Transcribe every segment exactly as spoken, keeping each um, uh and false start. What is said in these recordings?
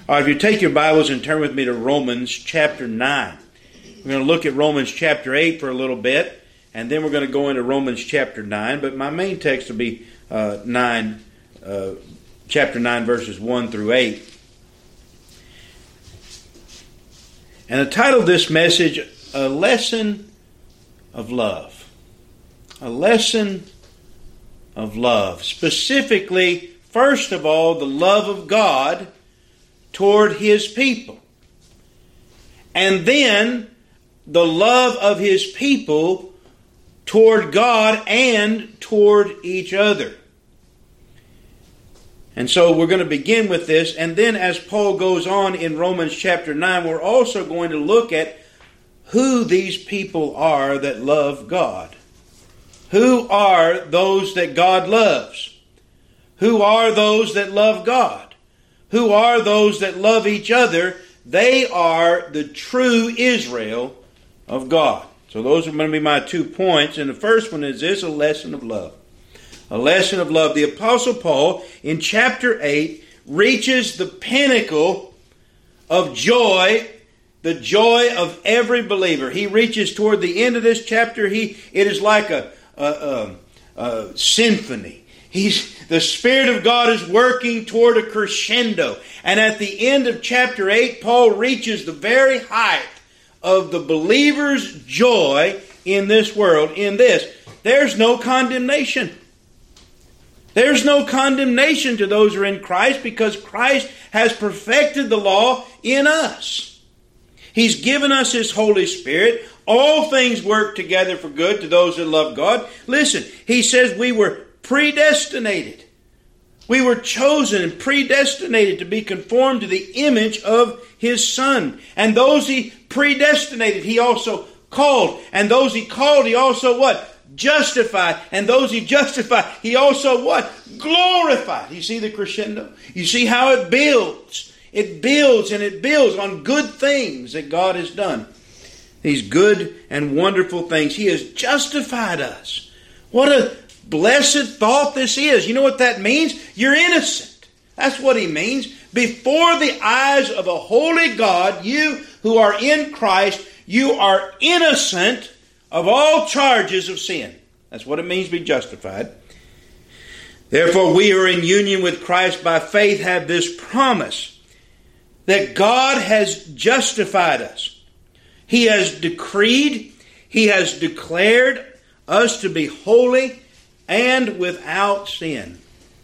All right, if you take your Bibles and turn with me to Romans chapter nine. We're going to look at Romans chapter eight for a little bit, and then we're going to go into Romans chapter nine. But my main text will be uh, nine, uh, chapter nine, verses one through eight. And the title of this message, A Lesson of Love. A lesson of love. Specifically, first of all, the love of God toward His people. And then the love of His people toward God and toward each other. And so we're going to begin with this, and then as Paul goes on in Romans chapter nine, we're also going to look at who these people are that love God. Who are those that God loves? Who are those that love God? Who are those that love each other? They are the true Israel of God. So those are going to be my two points. And the first one is this, a lesson of love. A lesson of love. The Apostle Paul in chapter eight reaches the pinnacle of joy, the joy of every believer. He reaches toward the end of this chapter. He it is like a, a, a, a symphony. He's the Spirit of God is working toward a crescendo. And at the end of chapter eight, Paul reaches the very height of the believer's joy in this world. In this, there's no condemnation. There's no condemnation to those who are in Christ because Christ has perfected the law in us. He's given us His Holy Spirit. All things work together for good to those that love God. Listen, He says we were predestinated. We were chosen and predestinated to be conformed to the image of His Son. And those He predestinated, He also called. And those He called, He also what? Justified. And those He justified, He also what? Glorified. You see the crescendo? You see how it builds. It builds and it builds on good things that God has done. These good and wonderful things. He has justified us. What a blessed thought this is. You know what that means? You're innocent. That's what He means. Before the eyes of a holy God, you who are in Christ, you are innocent of all charges of sin. That's what it means to be justified. Therefore, we who are in union with Christ by faith have this promise that God has justified us. He has decreed, He has declared us to be holy and without sin.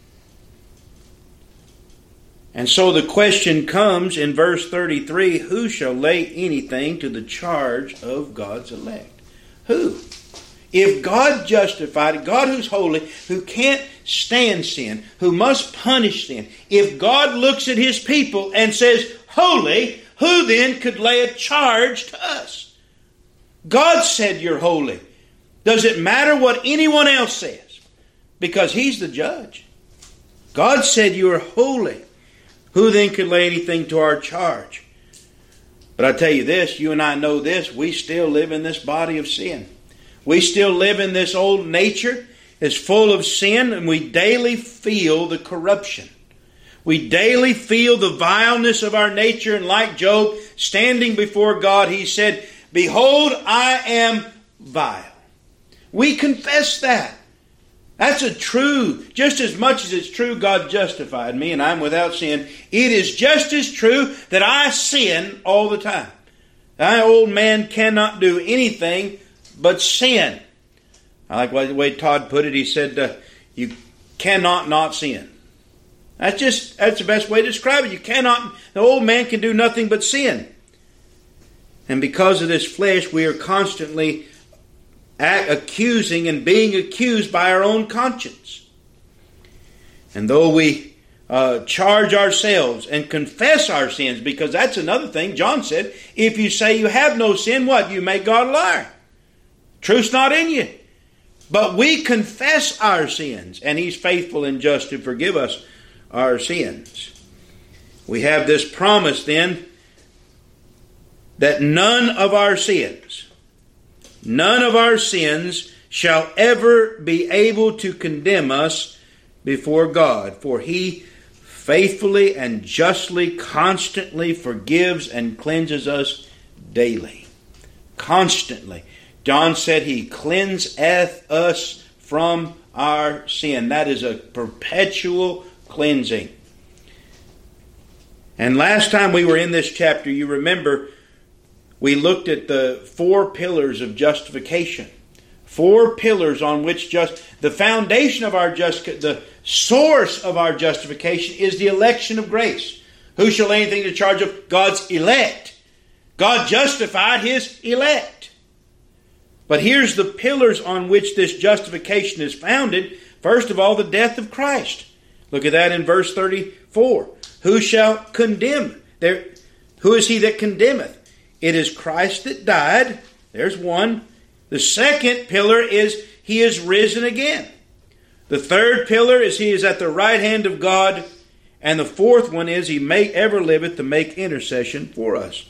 And so the question comes in verse thirty-three, who shall lay anything to the charge of God's elect? Who? If God justified, God who's holy, who can't stand sin, who must punish sin, if God looks at His people and says, holy, who then could lay a charge to us? God said you're holy. Does it matter what anyone else says? Because He's the judge. God said you are holy. Who then could lay anything to our charge? But I tell you this, you and I know this, we still live in this body of sin. We still live in this old nature that's full of sin, and we daily feel the corruption. We daily feel the vileness of our nature, and like Job, standing before God, he said, behold, I am vile. We confess that. That's a true, just as much as it's true God justified me and I'm without sin, it is just as true that I sin all the time. That old man cannot do anything but sin. I like the way Todd put it. He said, uh, you cannot not sin. That's just, that's the best way to describe it. You cannot, the old man can do nothing but sin. And because of this flesh, we are constantly accusing and being accused by our own conscience. And though we uh, charge ourselves and confess our sins, because that's another thing, John said, if you say you have no sin, what? You make God a liar. Truth's not in you. But we confess our sins, and He's faithful and just to forgive us our sins. We have this promise then that none of our sins None of our sins shall ever be able to condemn us before God, for He faithfully and justly, constantly forgives and cleanses us daily. Constantly. John said He cleanseth us from our sin. That is a perpetual cleansing. And last time we were in this chapter, you remember, we looked at the four pillars of justification. Four pillars on which just the foundation of our just the source of our justification is the election of grace. Who shall lay anything to charge of God's elect? God justified His elect. But here's the pillars on which this justification is founded. First of all, the death of Christ. Look at that in verse thirty-four. Who shall condemn? There, who is he that condemneth? It is Christ that died. There's one. The second pillar is He is risen again. The third pillar is He is at the right hand of God. And the fourth one is He may ever liveth to make intercession for us.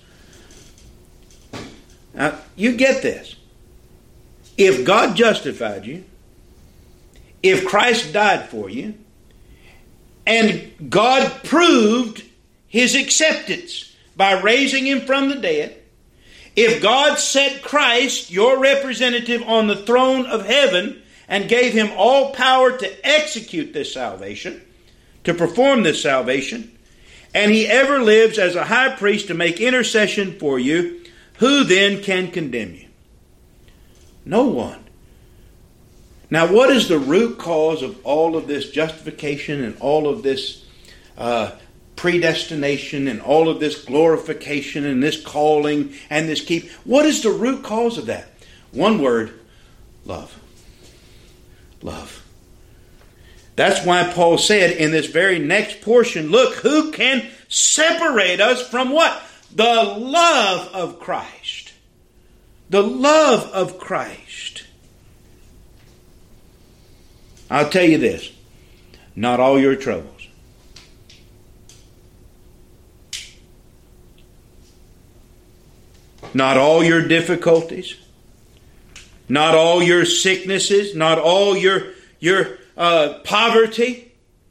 Now, you get this. If God justified you, if Christ died for you, and God proved His acceptance by raising Him from the dead, if God set Christ, your representative, on the throne of heaven and gave Him all power to execute this salvation, to perform this salvation, and He ever lives as a high priest to make intercession for you, who then can condemn you? No one. Now, what is the root cause of all of this justification and all of this uh, predestination and all of this glorification and this calling and this keep? What is the root cause of that? One word: love. Love. That's why Paul said in this very next portion, look, who can separate us from what? The love of Christ. The love of Christ. I'll tell you this. Not all your troubles. Not all your difficulties. Not all your sicknesses. Not all your, your uh, poverty.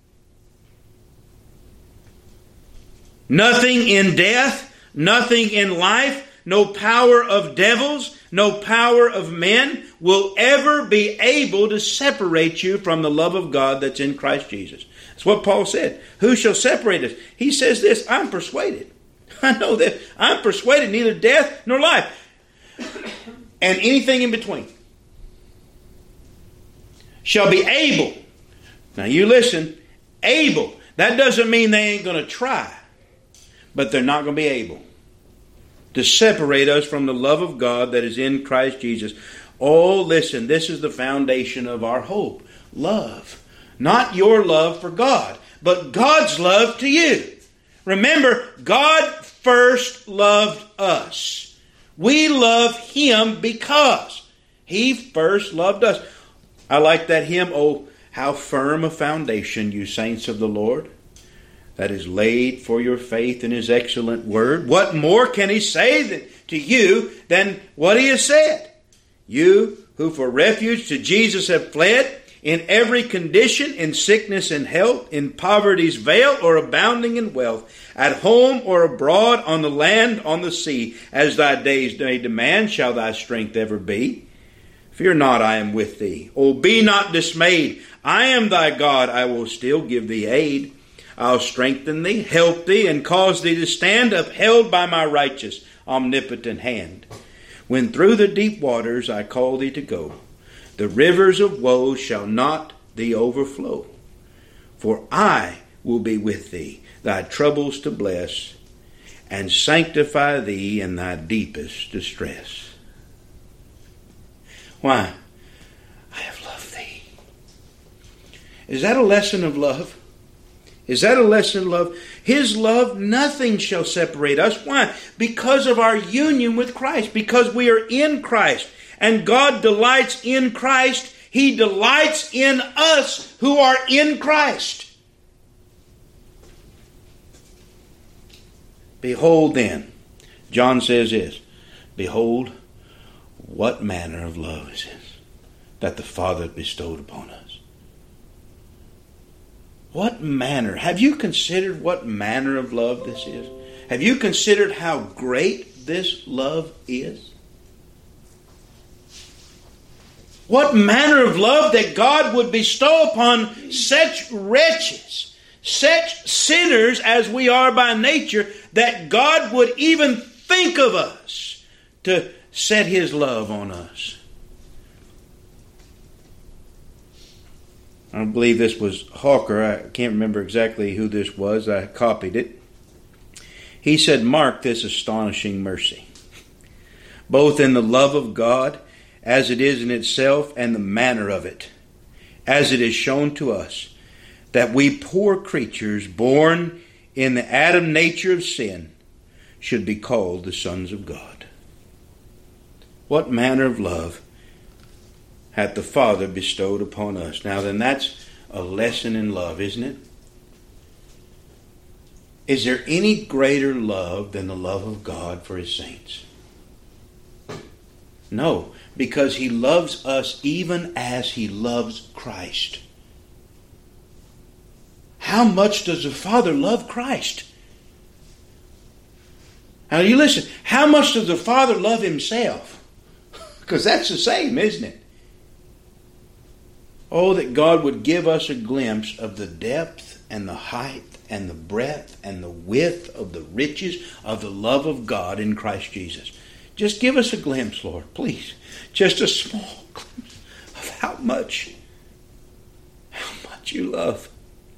Nothing in death. Nothing in life. No power of devils, no power of men will ever be able to separate you from the love of God that's in Christ Jesus. That's what Paul said. Who shall separate us? He says this, I'm persuaded. I know that. I'm persuaded neither death nor life. And anything in between shall be able. Now you listen, able. That doesn't mean they ain't going to try. But they're not going to be able to separate us from the love of God that is in Christ Jesus. Oh, listen, this is the foundation of our hope. Love. Not your love for God, but God's love to you. Remember, God first loved us. We love Him because He first loved us. I like that hymn, oh, how firm a foundation, you saints of the Lord, that is laid for your faith in His excellent word. What more can He say to you than what He has said? You who for refuge to Jesus have fled, in every condition, in sickness and health, in poverty's veil or abounding in wealth, at home or abroad, on the land, on the sea, as thy days may demand, shall thy strength ever be. Fear not, I am with thee. Oh, be not dismayed. I am thy God. I will still give thee aid. I'll strengthen thee, help thee, and cause thee to stand upheld by my righteous, omnipotent hand. When through the deep waters I call thee to go, the rivers of woe shall not thee overflow. For I will be with thee, thy troubles to bless, and sanctify thee in thy deepest distress. Why? I have loved thee. Is that a lesson of love? Is that a lesson of love? His love, nothing shall separate us. Why? Because of our union with Christ. Because we are in Christ. And God delights in Christ. He delights in us who are in Christ. Behold then, John says this, behold, what manner of love is this that the Father bestowed upon us. What manner? Have you considered what manner of love this is? Have you considered how great this love is? What manner of love that God would bestow upon such wretches, such sinners as we are by nature, that God would even think of us to set His love on us. I believe this was Hawker. I can't remember exactly who this was. I copied it. He said, "Mark this astonishing mercy, both in the love of God as it is in itself and the manner of it, as it is shown to us, that we poor creatures born in the Adam nature of sin should be called the sons of God." What manner of love hath the Father bestowed upon us? Now then, that's a lesson in love, isn't it? Is there any greater love than the love of God for His saints? No, because He loves us even as He loves Christ. How much does the Father love Christ? Now you listen, how much does the Father love Himself? Because that's the same, isn't it? Oh, that God would give us a glimpse of the depth and the height and the breadth and the width of the riches of the love of God in Christ Jesus. Just give us a glimpse, Lord, please. Just a small glimpse of how much, how much you love.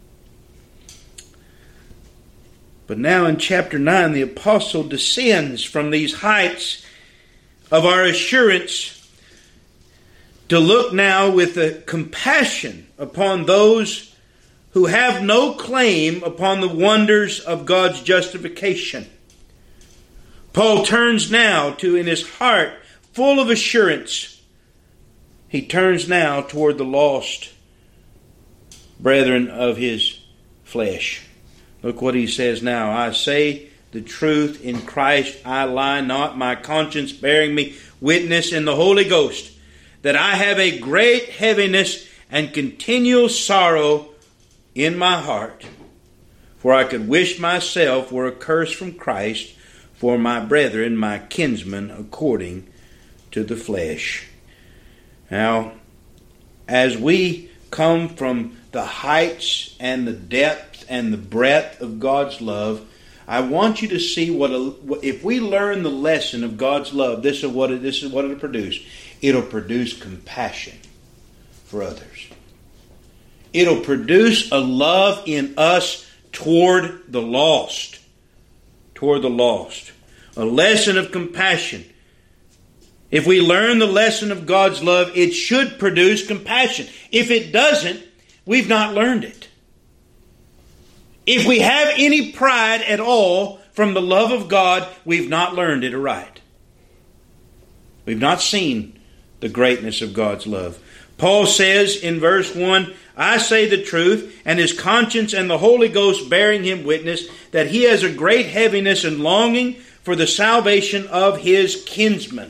But now in chapter nine, the apostle descends from these heights of our assurance to look now with a compassion upon those who have no claim upon the wonders of God's justification. Paul turns now to, in his heart, full of assurance, he turns now toward the lost brethren of his flesh. Look what he says now. "I say the truth in Christ, I lie not, my conscience bearing me witness in the Holy Ghost, that I have a great heaviness and continual sorrow in my heart. For I could wish myself were accursed from Christ for my brethren, my kinsmen, according to the flesh." Now, as we come from the heights and the depth and the breadth of God's love, I want you to see what a, if we learn the lesson of God's love, this is what it, this is what it'll produce. It'll produce compassion for others. It'll produce a love in us toward the lost. Toward the lost. A lesson of compassion. If we learn the lesson of God's love, it should produce compassion. If it doesn't, we've not learned it. If we have any pride at all from the love of God, we've not learned it aright. We've not seen the greatness of God's love. Paul says in verse one, "I say the truth, and his conscience and the Holy Ghost bearing him witness, that he has a great heaviness and longing for the salvation of his kinsmen."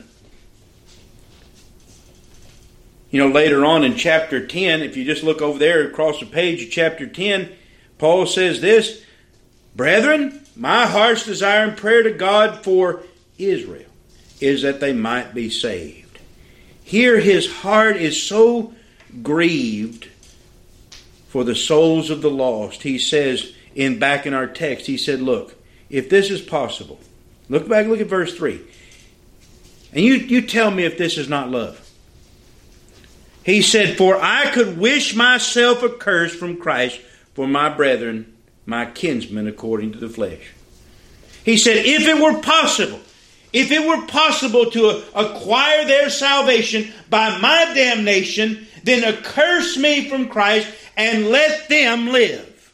You know, later on in chapter ten, if you just look over there across the page of chapter ten, Paul says this, "Brethren, my heart's desire and prayer to God for Israel is that they might be saved." Here his heart is so grieved for the souls of the lost. He says, in back in our text, he said, look, if this is possible, look back, look at verse three. And you, you tell me if this is not love. He said, "For I could wish myself accursed from Christ for my brethren, my kinsmen, according to the flesh." He said, if it were possible, if it were possible to acquire their salvation by my damnation, then accurse me from Christ and let them live.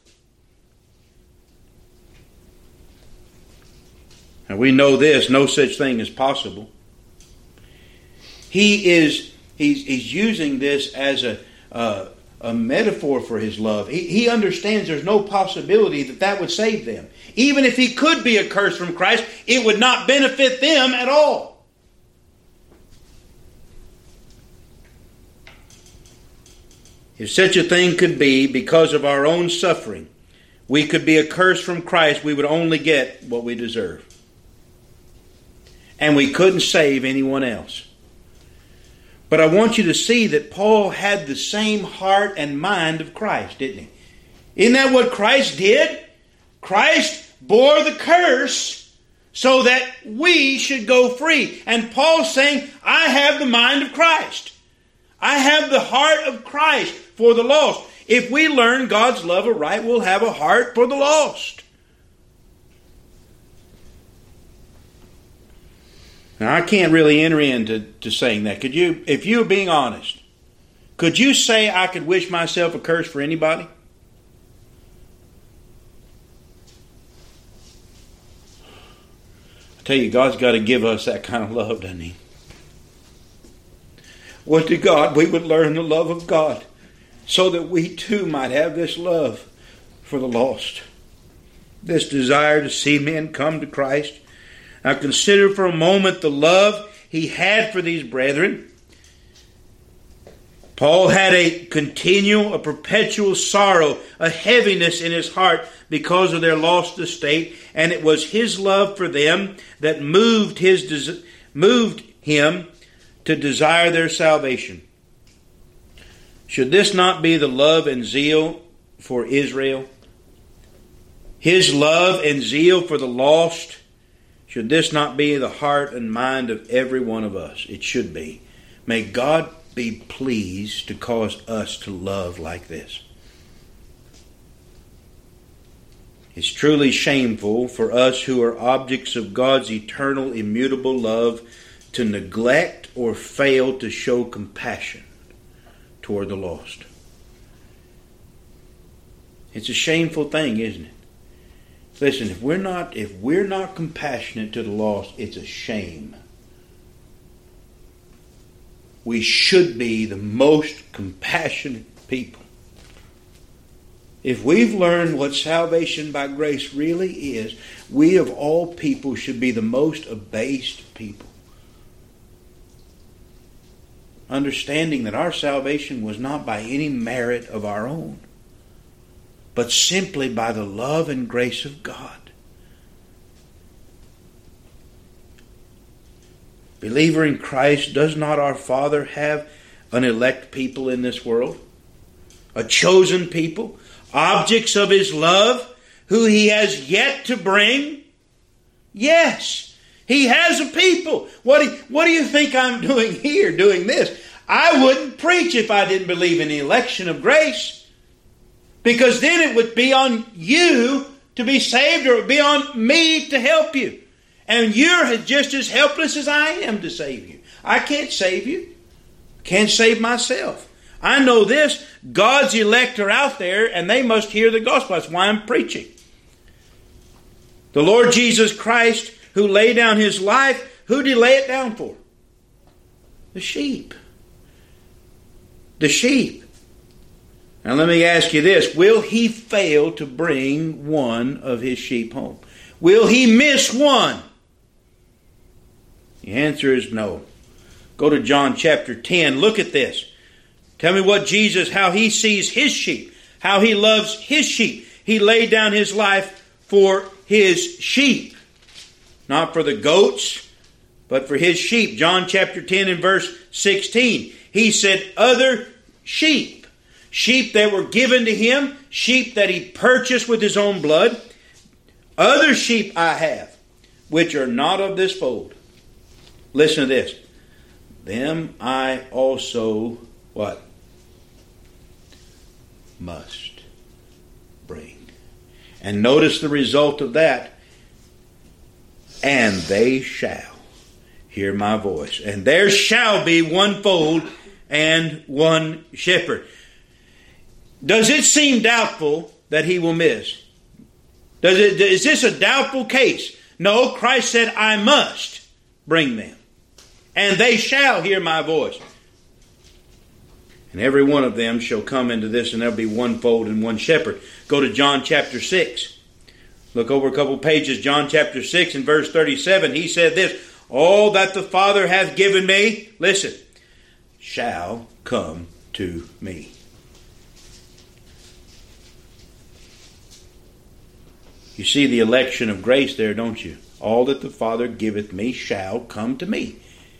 And we know this, no such thing is possible. He is he's, he's using this as a uh, a metaphor for his love. He, he understands there's no possibility that that would save them. Even if he could be accursed from Christ, it would not benefit them at all. If such a thing could be, because of our own suffering, we could be accursed from Christ, we would only get what we deserve. And we couldn't save anyone else. But I want you to see that Paul had the same heart and mind of Christ, didn't he? Isn't that what Christ did? Christ bore the curse so that we should go free. And Paul's saying, I have the mind of Christ. I have the heart of Christ for the lost. If we learn God's love aright, we'll have a heart for the lost. Now, I can't really enter into to saying that. Could you, if you were being honest, could you say I could wish myself a curse for anybody? I tell you, God's got to give us that kind of love, doesn't He? Would to God we would learn the love of God so that we too might have this love for the lost. This desire to see men come to Christ. Now consider for a moment the love he had for these brethren. Paul had a continual, a perpetual sorrow, a heaviness in his heart because of their lost estate, and it was his love for them that moved his moved him to desire their salvation. Should this not be the love and zeal for Israel? His love and zeal for the lost? Should this not be the heart and mind of every one of us? It should be. May God be pleased to cause us to love like this. It's truly shameful for us who are objects of God's eternal, immutable love to neglect or fail to show compassion toward the lost. It's a shameful thing, isn't it? Listen, if we're not if we're not compassionate to the lost, it's a shame. We should be the most compassionate people. If we've learned what salvation by grace really is, we of all people should be the most abased people. Understanding that our salvation was not by any merit of our own, but simply by the love and grace of God. Believer in Christ, does not our Father have an elect people in this world? A chosen people? Objects of His love, who He has yet to bring? Yes, He has a people. What do, what do you think I'm doing here, doing this? I wouldn't preach if I didn't believe in the election of grace. Because then it would be on you to be saved, or it would be on me to help you. And you're just as helpless as I am to save you. I can't save you. Can't save myself. I know this. God's elect are out there and they must hear the gospel. That's why I'm preaching. The Lord Jesus Christ, who laid down His life, who did He lay it down for? The sheep. The sheep. Now let me ask you this. Will He fail to bring one of His sheep home? Will He miss one? The answer is no. Go to John chapter ten. Look at this. Tell me what Jesus, how He sees His sheep. How He loves His sheep. He laid down His life for His sheep. Not for the goats, but for His sheep. John chapter ten and verse sixteen. He said, other sheep. Sheep that were given to Him. Sheep that He purchased with His own blood. Other sheep I have, which are not of this fold. Listen to this. Them I also, what? Must bring. And notice the result of that. And they shall hear my voice. And there shall be one fold and one shepherd. Does it seem doubtful that He will miss? Does it, is this a doubtful case? No, Christ said, I must bring them. And they shall hear my voice. And every one of them shall come into this, and there'll be one fold and one shepherd. Go to John chapter six. Look over a couple pages. John chapter six and verse thirty-seven. He said this, all that the Father hath given me, listen, shall come to me. You see the election of grace there, don't you? All that the Father giveth me shall come to me.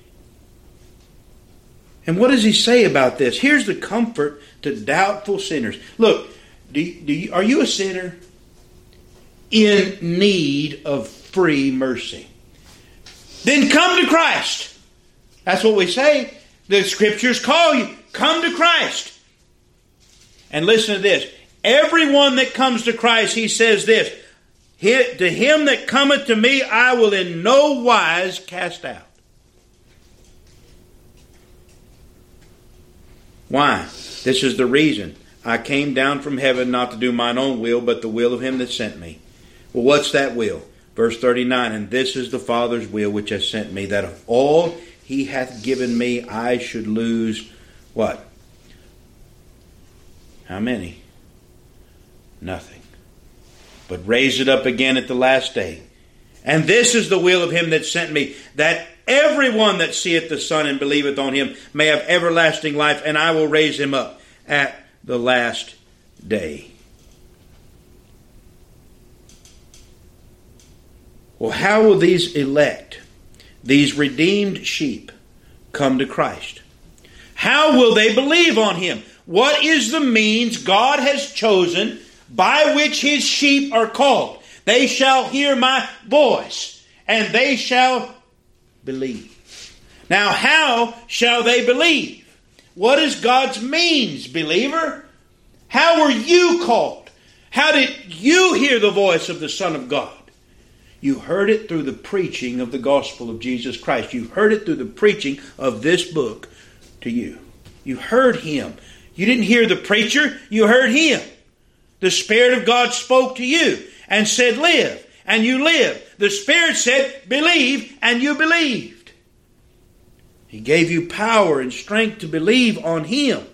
And what does he say about this? Here's the comfort to doubtful sinners. Look, do, do you, are you a sinner in need of free mercy? Then come to Christ. That's what we say. The Scriptures call you. Come to Christ. And listen to this. Everyone that comes to Christ, he says this. To him that cometh to me, I will in no wise cast out. Why? This is the reason. I came down from heaven not to do mine own will, but the will of him that sent me. Well, what's that will? Verse thirty-nine, and this is the Father's will which hath sent me, that of all he hath given me, I should lose what? How many? Nothing. But raise it up again at the last day. And this is the will of him that sent me, that everyone that seeth the Son and believeth on him may have everlasting life, and I will raise him up at the last day. Well, how will these elect, these redeemed sheep, come to Christ? How will they believe on him? What is the means God has chosen by which his sheep are called? They shall hear my voice, and they shall believe. Now, how shall they believe? What is God's means, believer? How were you called? How did you hear the voice of the Son of God? You heard it through the preaching of the gospel of Jesus Christ. You heard it through the preaching of this book to you. You heard him. You didn't hear the preacher. You heard him. The Spirit of God spoke to you and said, live, and you lived. The Spirit said, believe, and you believed. He gave you power and strength to believe on him.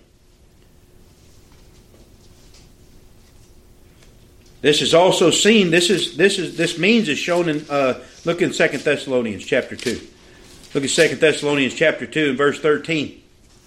This is also seen, this is this is this means is shown in uh, look in Second Thessalonians chapter two. Look at Second Thessalonians chapter two and verse thirteen.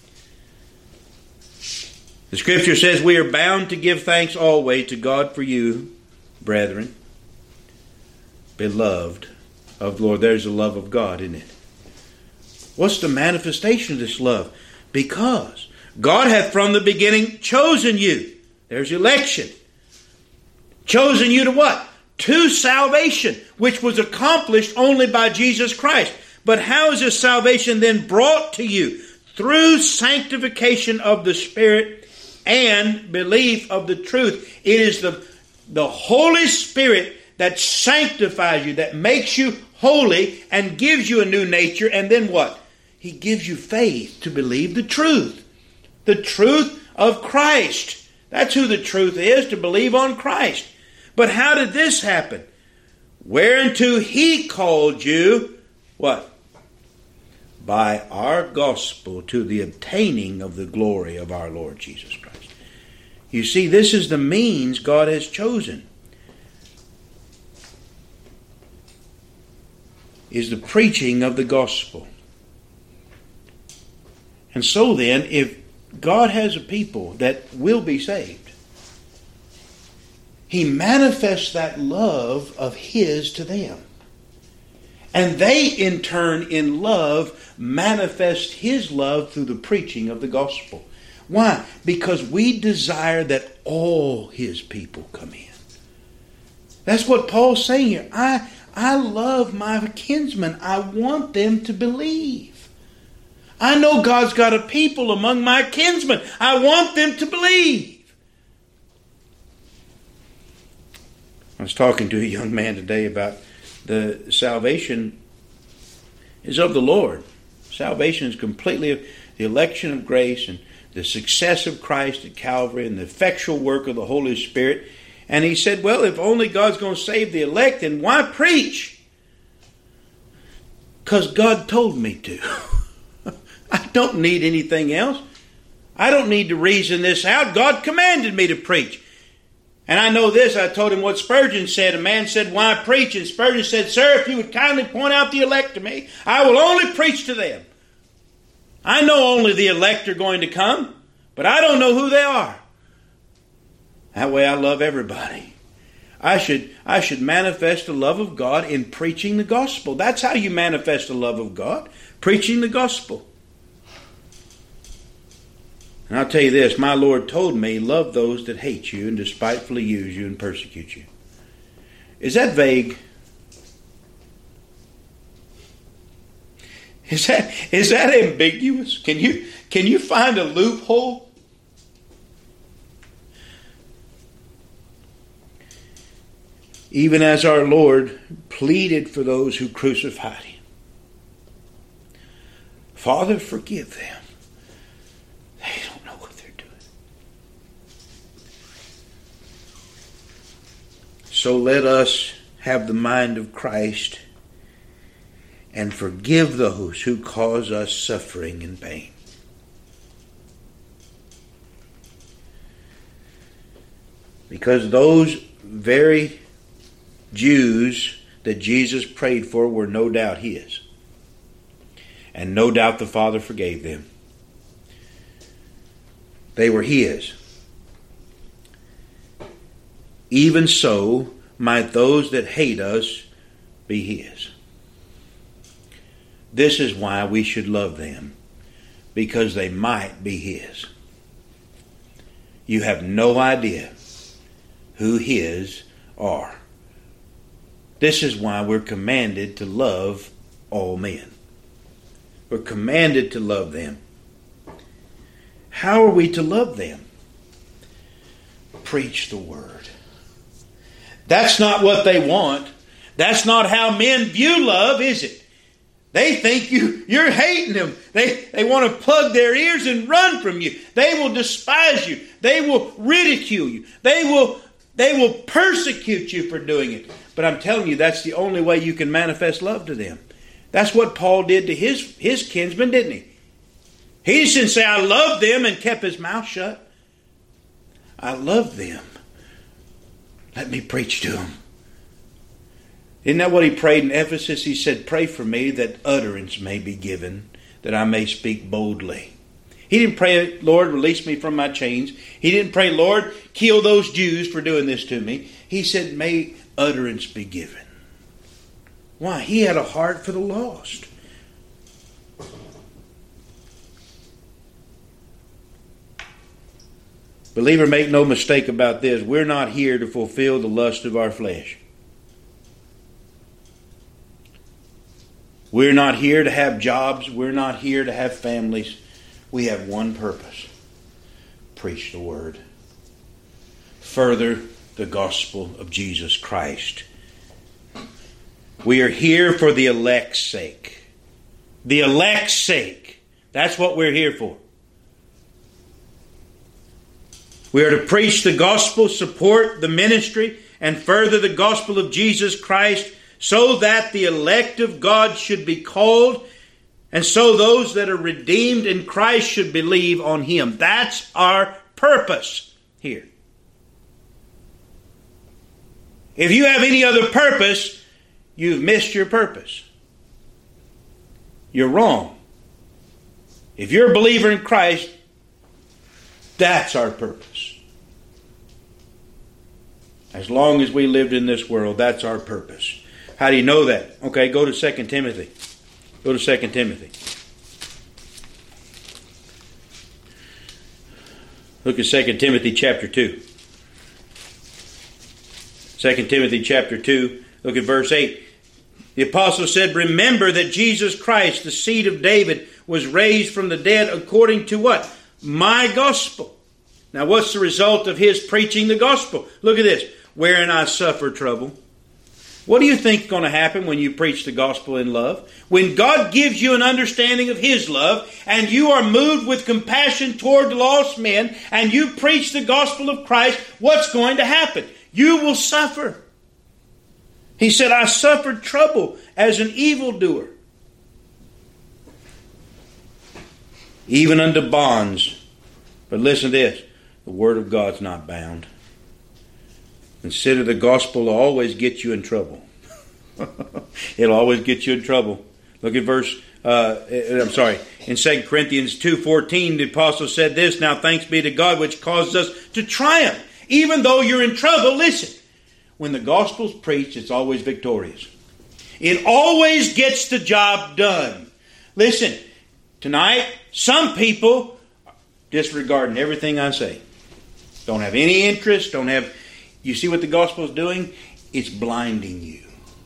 The Scripture says, we are bound to give thanks always to God for you, brethren, beloved of the Lord. There's the love of God, isn't it? What's the manifestation of this love? Because God hath from the beginning chosen you. There's election. Chosen you to what? To salvation, which was accomplished only by Jesus Christ. But how is this salvation then brought to you? Through sanctification of the Spirit and belief of the truth. It is the, the Holy Spirit that sanctifies you, that makes you holy and gives you a new nature. And then what? He gives you faith to believe the truth. The truth of Christ. That's who the truth is, to believe on Christ. But how did this happen? Whereunto he called you, what? By our gospel to the obtaining of the glory of our Lord Jesus Christ. You see, this is the means God has chosen. Is the preaching of the gospel. And so then, if God has a people that will be saved, he manifests that love of his to them. And they, in turn, in love, manifest his love through the preaching of the gospel. Why? Because we desire that all his people come in. That's what Paul's saying here. I, I love my kinsmen. I want them to believe. I know God's got a people among my kinsmen. I want them to believe. I was talking to a young man today about the salvation is of the Lord. Salvation is completely the election of grace and the success of Christ at Calvary and the effectual work of the Holy Spirit. And he said, well, if only God's going to save the elect, then why preach? Because God told me to. I don't need anything else. I don't need to reason this out. God commanded me to preach. And I know this, I told him what Spurgeon said. A man said, why preach? And Spurgeon said, sir, if you would kindly point out the elect to me, I will only preach to them. I know only the elect are going to come, but I don't know who they are. That way I love everybody. I should, I should manifest the love of God in preaching the gospel. That's how you manifest the love of God. Preaching the gospel. And I'll tell you this, my Lord told me, love those that hate you and despitefully use you and persecute you. Is that vague? Is that, is that ambiguous? Can you, can you find a loophole? Even as our Lord pleaded for those who crucified him. Father, forgive them. They don't know what they're doing. So let us have the mind of Christ and forgive those who cause us suffering and pain. Because those very Jews that Jesus prayed for were no doubt his. And no doubt the Father forgave them. They were his. Even so might those that hate us be his. This is why we should love them, because they might be his. You have no idea who his are. This is why we're commanded to love all men. We're commanded to love them. How are we to love them? Preach the word. That's not what they want. That's not how men view love, is it? They think you, you're hating them. They, they want to plug their ears and run from you. They will despise you. They will ridicule you. They will, they will persecute you for doing it. But I'm telling you, that's the only way you can manifest love to them. That's what Paul did to his, his kinsmen, didn't he? He just didn't say, I love them, and kept his mouth shut. I love them. Let me preach to them. Isn't that what he prayed in Ephesus? He said, pray for me that utterance may be given, that I may speak boldly. He didn't pray, Lord, release me from my chains. He didn't pray, Lord, kill those Jews for doing this to me. He said, may utterance be given. Why? He had a heart for the lost. Believer, make no mistake about this. We're not here to fulfill the lust of our flesh. We're not here to have jobs. We're not here to have families. We have one purpose. Preach the word. Further the gospel of Jesus Christ. We are here for the elect's sake. The elect's sake. That's what we're here for. We are to preach the gospel, support the ministry, and further the gospel of Jesus Christ, so that the elect of God should be called, and so those that are redeemed in Christ should believe on Him. That's our purpose here. If you have any other purpose, you've missed your purpose. You're wrong. If you're a believer in Christ, that's our purpose. As long as we lived in this world, that's our purpose. How do you know that? Okay, go to Second Timothy. Go to Second Timothy. Look at Second Timothy chapter two. Second Timothy chapter two, look at verse eight. The apostle said, remember that Jesus Christ, the seed of David, was raised from the dead according to what? My gospel. Now what's the result of his preaching the gospel? Look at this. Wherein I suffer trouble. What do you think is going to happen when you preach the gospel in love? When God gives you an understanding of His love, and you are moved with compassion toward lost men, and you preach the gospel of Christ, what's going to happen? You will suffer. He said, I suffered trouble as an evildoer, even unto bonds. But listen to this. The Word of God's not bound. Consider the gospel will always get you in trouble. It'll always get you in trouble. Look at verse, uh, I'm sorry, in Second Corinthians two fourteen, the apostle said this, now thanks be to God which causes us to triumph. Even though you're in trouble, listen. when the gospel's preached, it's always victorious. It always gets the job done. Listen, tonight, some people disregarding everything I say. Don't have any interest, don't have... You see what the gospel is doing? It's blinding you.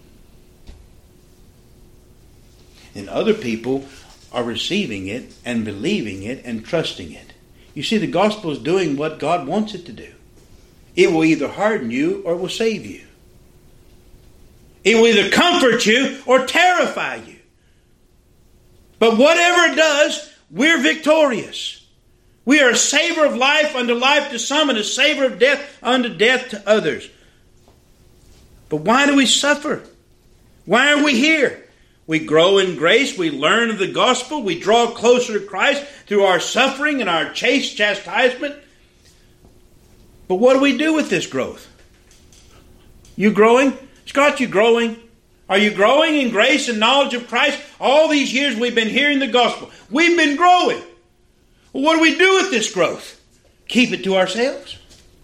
And other people are receiving it and believing it and trusting it. You see, the gospel is doing what God wants it to do. It will either harden you or it will save you. It will either comfort you or terrify you. But whatever it does, we're victorious. We are a savor of life unto life to some, and a savor of death unto death to others. But why do we suffer? Why are we here? We grow in grace, we learn of the gospel, we draw closer to Christ through our suffering and our chaste chastisement. But what do we do with this growth? You growing? Scott, you growing? Are you growing in grace and knowledge of Christ? All these years we've been hearing the gospel. We've been growing. Well, what do we do with this growth? Keep it to ourselves?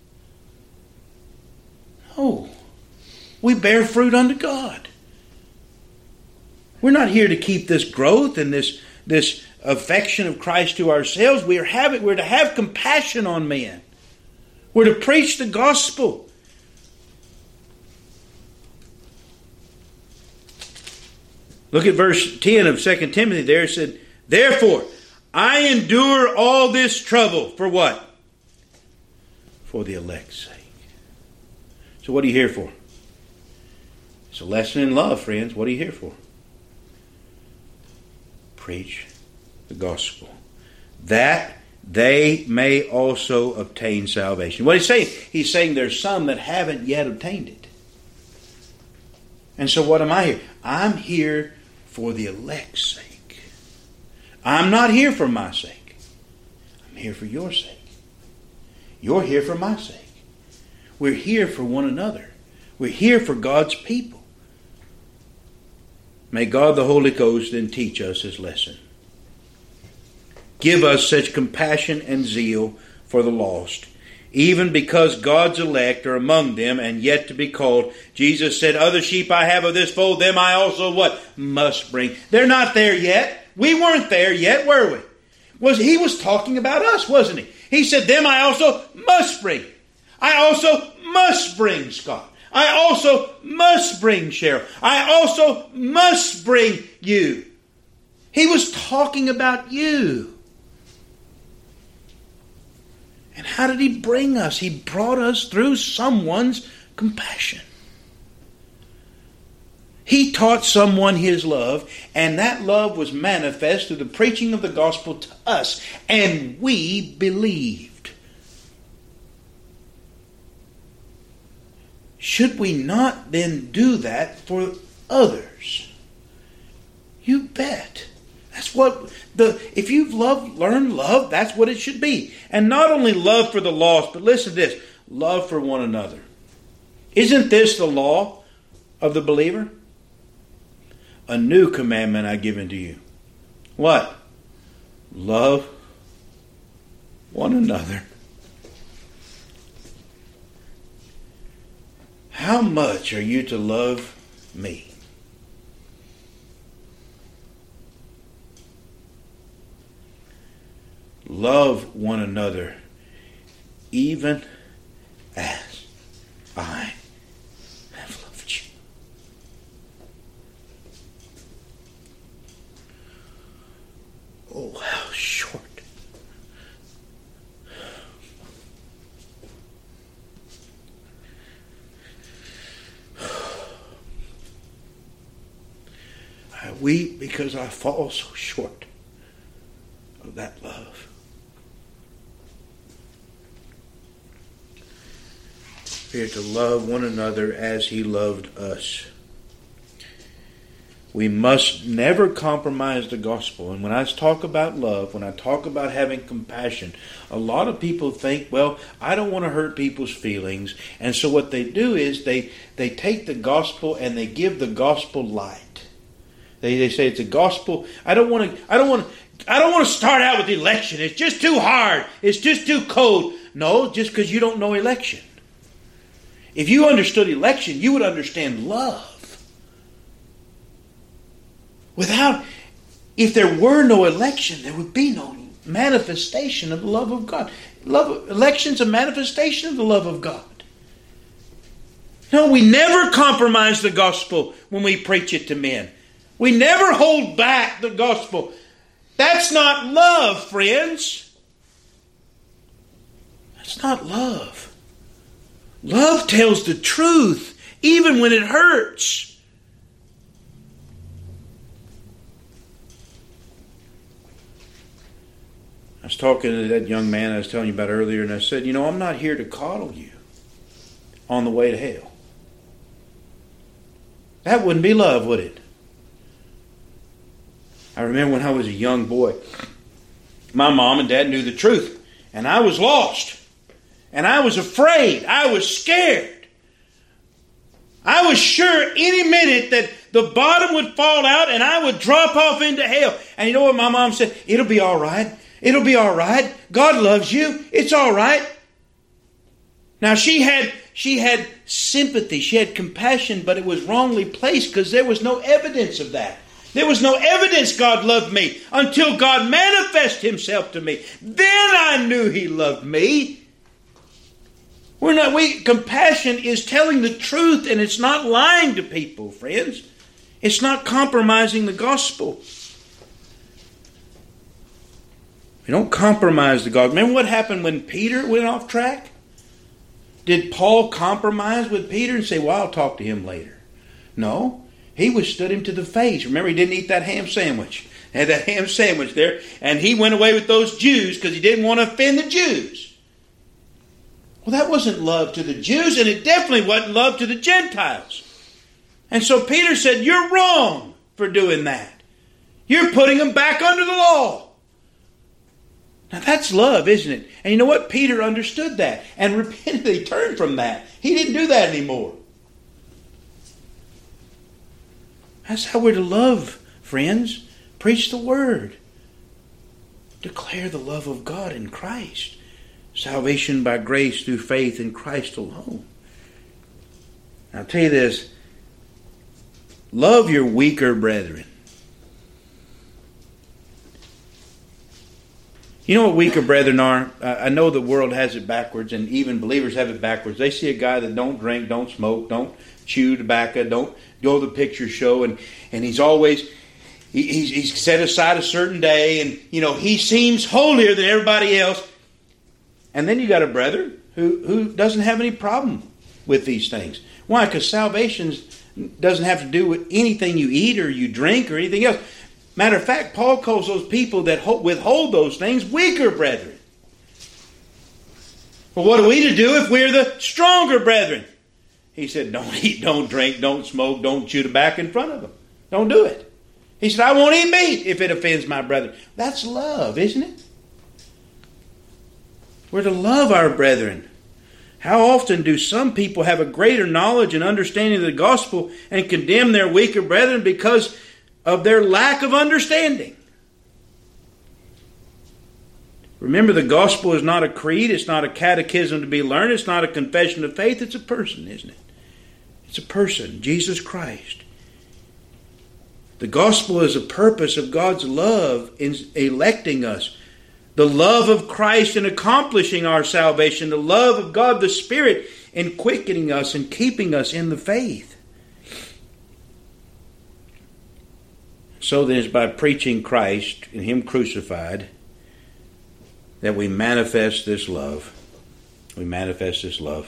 No. We bear fruit unto God. We're not here to keep this growth and this, this affection of Christ to ourselves. We are have, we're to have compassion on men. We're to preach the gospel. Look at verse ten of Second Timothy there. It said, therefore, I endure all this trouble. For what? For the elect's sake. So what are you here for? It's a lesson in love, friends. What are you here for? Preach the gospel, that they may also obtain salvation. What he's saying? He's saying there's some that haven't yet obtained it. And so what am I here? I'm here for the elect's sake. I'm not here for my sake. I'm here for your sake. You're here for my sake. We're here for one another. We're here for God's people. May God the Holy Ghost then teach us His lesson. Give us such compassion and zeal for the lost, even because God's elect are among them and yet to be called. Jesus said, other sheep I have of this fold, them I also what? Must bring. They're not there yet. We weren't there yet, were we? Was He was talking about us, wasn't He? He said, them I also must bring. I also must bring, Scott. I also must bring Cheryl. I also must bring you. He was talking about you. And how did He bring us? He brought us through someone's compassion. He taught someone His love, and that love was manifest through the preaching of the gospel to us, and we believed. Should we not then do that for others? You bet. That's what the if you've loved, learned love, that's what it should be. And not only love for the lost, but listen to this, love for one another. Isn't this the law of the believer? A new commandment I give unto you. What? Love one another. How much are you to love me? Love one another even as I have loved you. Oh, how short. I weep because I fall so short of that love. We are to love one another as He loved us. We must never compromise the gospel. And when I talk about love, when I talk about having compassion, a lot of people think, well, I don't want to hurt people's feelings. And so what they do is they, they take the gospel and they give the gospel light. They, they say it's a gospel. I don't want to, I don't want to, I don't want to start out with election. It's just too hard. It's just too cold. No, just because you don't know election. If you understood election, you would understand love. Without, if there were no election, there would be no manifestation of the love of God. Love, election's a manifestation of the love of God. No, we never compromise the gospel when we preach it to men. We never hold back the gospel. That's not love, friends. That's not love. Love tells the truth, even when it hurts. I was talking to that young man I was telling you about earlier, and I said, you know, I'm not here to coddle you on the way to hell. That wouldn't be love, would it? I remember when I was a young boy, my mom and dad knew the truth, and I was lost. And I was afraid. I was scared. I was sure any minute that the bottom would fall out and I would drop off into hell. And you know what my mom said? It'll be all right. It'll be all right. God loves you. It's all right. Now she had she had sympathy. She had compassion, but it was wrongly placed because there was no evidence of that. There was no evidence God loved me until God manifested Himself to me. Then I knew He loved me. We're not, we, compassion is telling the truth, and it's not lying to people, friends. It's not compromising the gospel. We don't compromise the gospel. Remember what happened when Peter went off track? Did Paul compromise with Peter and say, well, I'll talk to him later? No. He withstood him to the face. Remember, he didn't eat that ham sandwich. He had that ham sandwich there, and he went away with those Jews because he didn't want to offend the Jews. Well, that wasn't love to the Jews, and it definitely wasn't love to the Gentiles. And so Peter said, you're wrong for doing that. You're putting them back under the law. Now that's love, isn't it? And you know what? Peter understood that and repented. He turned from that. He didn't do that anymore. That's how we're to love, friends. Preach the word. Declare the love of God in Christ. Salvation by grace through faith in Christ alone. I'll tell you this. Love your weaker brethren. You know what weaker brethren are? I know the world has it backwards, and even believers have it backwards. They see a guy that don't drink, don't smoke, don't chew tobacco, don't go to the picture show, and, and he's always... He, he's, he's set aside a certain day, and you know he seems holier than everybody else. And then you got a brother who, who doesn't have any problem with these things. Why? Because salvation doesn't have to do with anything you eat or you drink or anything else. Matter of fact, Paul calls those people that withhold those things weaker brethren. Well, what are we to do if we're the stronger brethren? He said, don't eat, don't drink, don't smoke, don't chew tobacco in front of them. Don't do it. He said, I won't eat meat if it offends my brother. That's love, isn't it? We're to love our brethren. How often do some people have a greater knowledge and understanding of the gospel and condemn their weaker brethren because of their lack of understanding? Remember, the gospel is not a creed. It's not a catechism to be learned. It's not a confession of faith. It's a person, isn't it? It's a person, Jesus Christ. The gospel is a purpose of God's love in electing us. The love of Christ in accomplishing our salvation. The love of God the Spirit in quickening us and keeping us in the faith. So then it's by preaching Christ and Him crucified that we manifest this love. We manifest this love.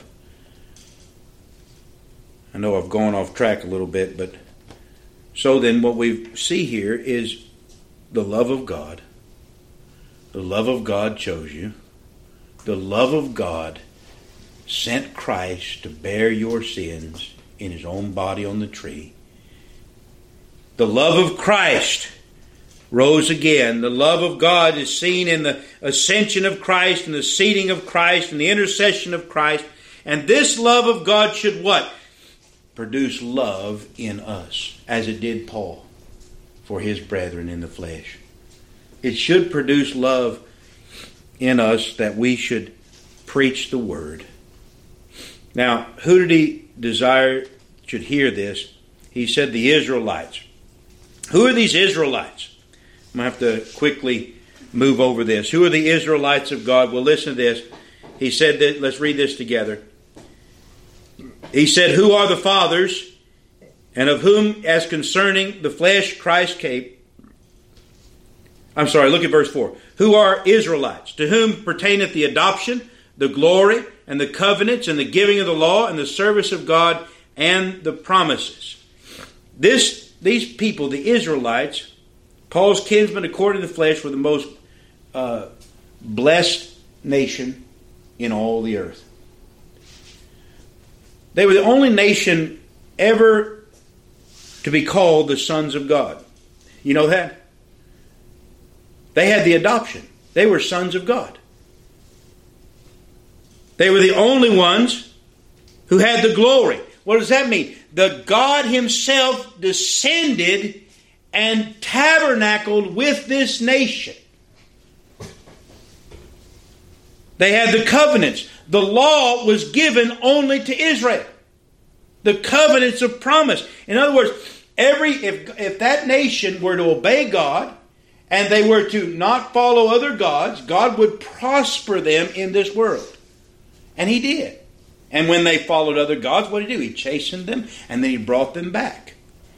I know I've gone off track a little bit, but so then what we see here is the love of God. The love of God chose you. The love of God sent Christ to bear your sins in His own body on the tree. The love of Christ rose again. The love of God is seen in the ascension of Christ and the seating of Christ and the intercession of Christ. And this love of God should what? Produce love in us, as it did Paul for his brethren in the flesh. It should produce love in us that we should preach the word. Now, who did he desire should hear this? He said the Israelites. Who are these Israelites? I'm going to have to quickly move over this. Who are the Israelites of God? Well, listen to this. He said that, let's read this together. He said, who are the fathers, and of whom, as concerning the flesh, Christ came. I'm sorry, look at verse four. Who are Israelites? To whom pertaineth the adoption, the glory, and the covenants, and the giving of the law, and the service of God, and the promises. This, these people, the Israelites, Paul's kinsmen according to the flesh, were the most uh, blessed nation in all the earth. They were the only nation ever to be called the sons of God. You know that? They had the adoption. They were sons of God. They were the only ones who had the glory. What does that mean? The God Himself descended and tabernacled with this nation. They had the covenants. The law was given only to Israel. The covenants of promise. In other words, every if, if that nation were to obey God and they were to not follow other gods, God would prosper them in this world. And He did. And when they followed other gods, what did He do? He chastened them and then He brought them back.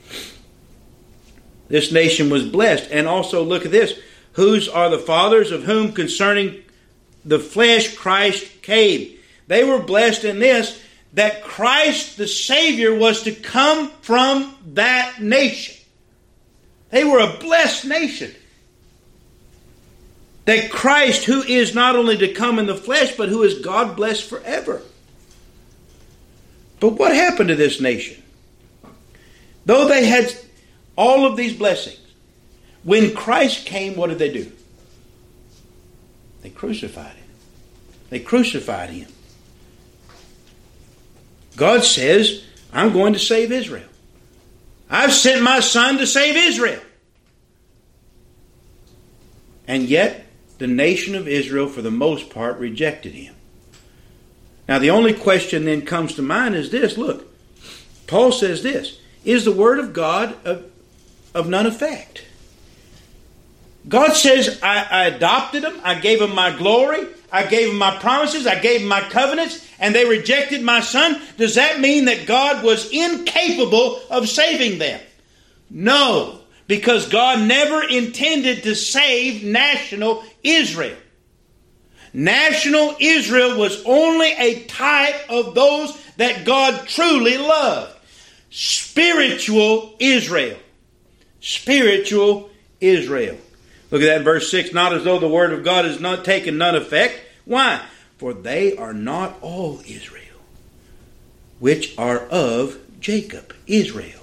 This nation was blessed. And also look at this. Whose are the fathers, of whom concerning the flesh Christ came? They were blessed in this, that Christ the Savior was to come from that nation. They were a blessed nation. That Christ, who is not only to come in the flesh, but who is God blessed forever. But what happened to this nation? Though they had all of these blessings, when Christ came, what did they do? They crucified Him. They crucified Him. God says, I'm going to save Israel. I've sent my Son to save Israel. And yet, the nation of Israel, for the most part, rejected Him. Now, the only question then comes to mind is this. Look, Paul says this. Is the Word of God of, of none effect? God says, I, I adopted them. I gave them my glory. I gave them my promises. I gave them my covenants. And they rejected my Son. Does that mean that God was incapable of saving them? No. Because God never intended to save national Israel. National Israel was only a type of those that God truly loved. Spiritual Israel. Spiritual Israel. Look at that in verse six. Not as though the word of God is not taken none effect. Why? For they are not all Israel, which are of Jacob, Israel.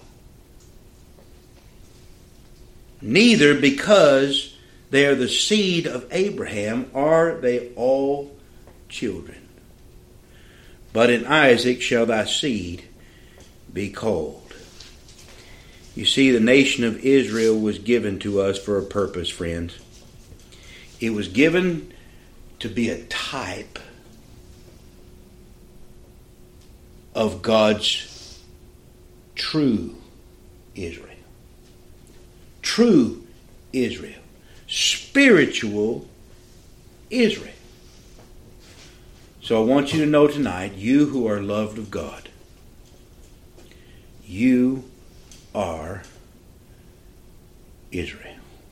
Neither because they are the seed of Abraham are they all children. But in Isaac shall thy seed be called. You see, the nation of Israel was given to us for a purpose, friends. It was given to be a type of God's true Israel. True Israel. Spiritual Israel. So I want you to know tonight, you who are loved of God, you are Israel.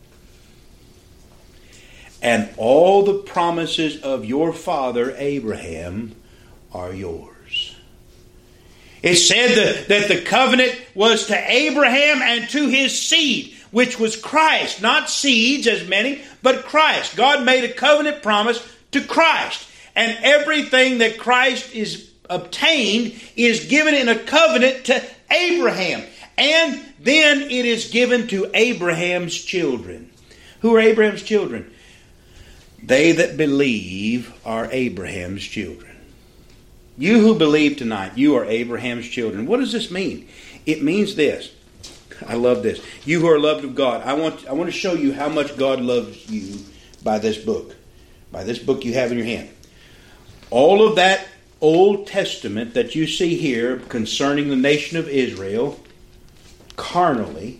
And all the promises of your father Abraham are yours. It said that, that the covenant was to Abraham and to his seed, which was Christ. Not seeds as many, but Christ. God made a covenant promise to Christ. And everything that Christ is obtained is given in a covenant to Abraham. And then it is given to Abraham's children. Who are Abraham's children? They that believe are Abraham's children. You who believe tonight, you are Abraham's children. What does this mean? It means this. I love this. You who are loved of God. I want, I want to show you how much God loves you by this book. By this book you have in your hand. All of that Old Testament that you see here concerning the nation of Israel, carnally,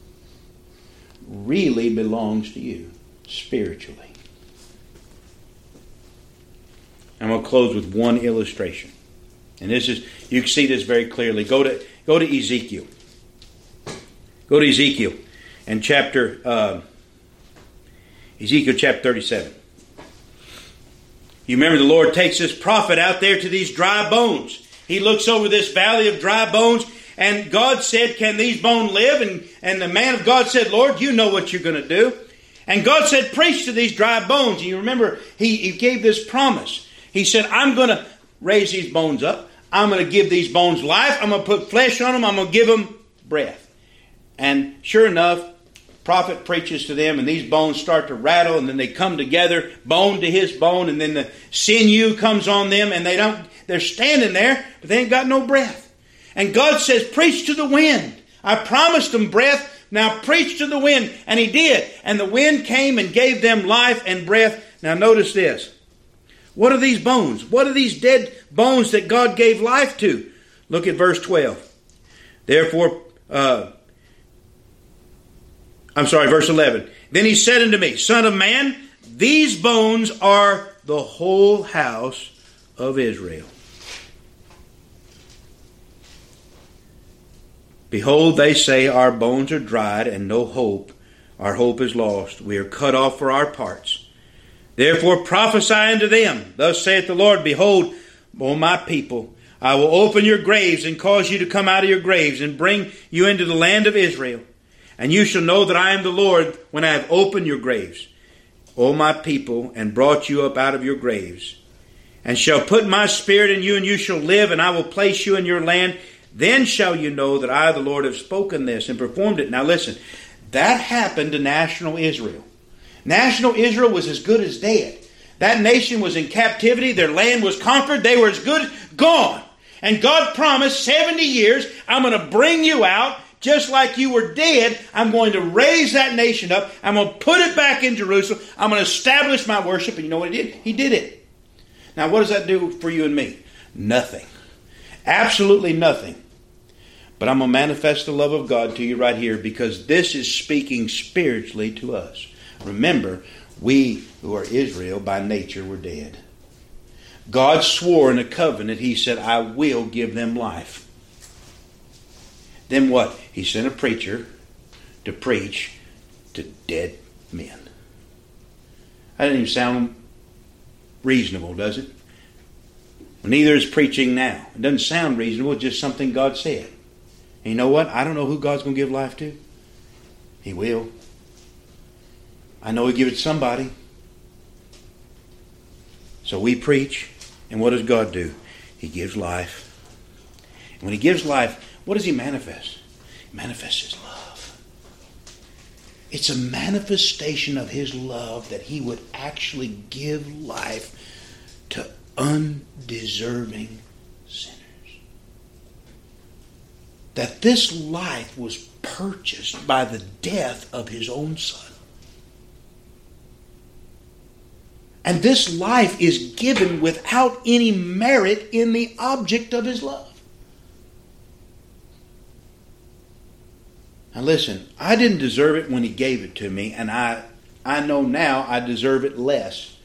really belongs to you spiritually. I'm going to close with one illustration. And this is, you can see this very clearly. Go to, go to Ezekiel. Go to Ezekiel and chapter, uh, Ezekiel chapter thirty-seven. You remember the Lord takes this prophet out there to these dry bones. He looks over this valley of dry bones, and God said, can these bones live? And, and the man of God said, Lord, you know what you're going to do. And God said, preach to these dry bones. And you remember, he, he gave this promise. He said, I'm going to raise these bones up. I'm going to give these bones life. I'm going to put flesh on them. I'm going to give them breath. And sure enough, prophet preaches to them, and these bones start to rattle, and then they come together, bone to his bone, and then the sinew comes on them, and they don't, they're standing there, but they ain't got no breath. And God says, preach to the wind. I promised them breath. Now preach to the wind. And he did. And the wind came and gave them life and breath. Now notice this. What are these bones? What are these dead bones that God gave life to? Look at verse twelve. Therefore, uh, I'm sorry, verse eleven. Then he said unto me, Son of man, these bones are the whole house of Israel. Behold, they say, our bones are dried and no hope. Our hope is lost. We are cut off for our parts. Therefore prophesy unto them. Thus saith the Lord, Behold, O my people, I will open your graves and cause you to come out of your graves and bring you into the land of Israel. And you shall know that I am the Lord when I have opened your graves, O my people, and brought you up out of your graves. And shall put my spirit in you, and you shall live, and I will place you in your land. Then shall you know that I, the Lord, have spoken this and performed it. Now listen, that happened to national Israel. National Israel was as good as dead. That nation was in captivity. Their land was conquered. They were as good as gone. And God promised seventy years, I'm going to bring you out. Just like you were dead, I'm going to raise that nation up. I'm going to put it back in Jerusalem. I'm going to establish my worship. And you know what he did? He did it. Now, what does that do for you and me? Nothing. Absolutely nothing. But I'm going to manifest the love of God to you right here because this is speaking spiritually to us. Remember, we who are Israel by nature were dead. God swore in a covenant, He said, I will give them life. Then what? He sent a preacher to preach to dead men. That doesn't even sound reasonable, does it? Well, neither is preaching now. It doesn't sound reasonable, it's just something God said. And you know what? I don't know who God's going to give life to. He will. I know He'll give it to somebody. So we preach, and what does God do? He gives life. And when He gives life, what does He manifest? He manifests His love. It's a manifestation of His love that He would actually give life to undeserving sinners. That this life was purchased by the death of His own Son. And this life is given without any merit in the object of His love. Now listen, I didn't deserve it when He gave it to me, and I, I know now I deserve it less.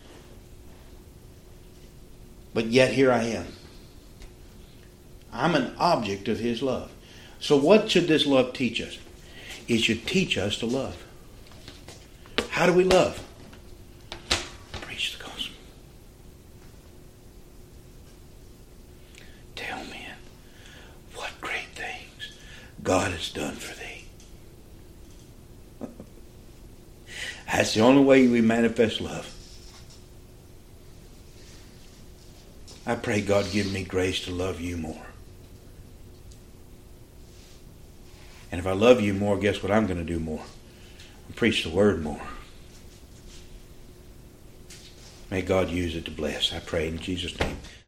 But yet here I am. I'm an object of His love. So what should this love teach us? It should teach us to love. How do we love? Preach the gospel. Tell men what great things God has done for thee. That's the only way we manifest love. I pray God give me grace to love you more. And if I love you more, guess what I'm going to do more? I'll preach the word more. May God use it to bless. I pray in Jesus' name.